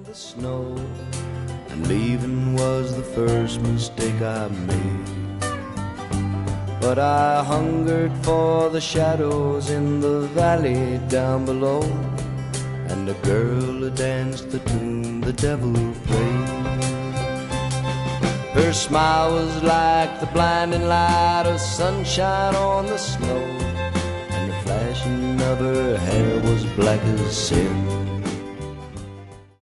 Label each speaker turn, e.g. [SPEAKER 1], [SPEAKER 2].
[SPEAKER 1] the snow, and leaving was the first mistake I made. But I hungered for the shadows in the valley down below, and the girl who danced the tune the devil played. Her smile was like the blinding light of sunshine on the snow, and the flashing of her hair was black as sin.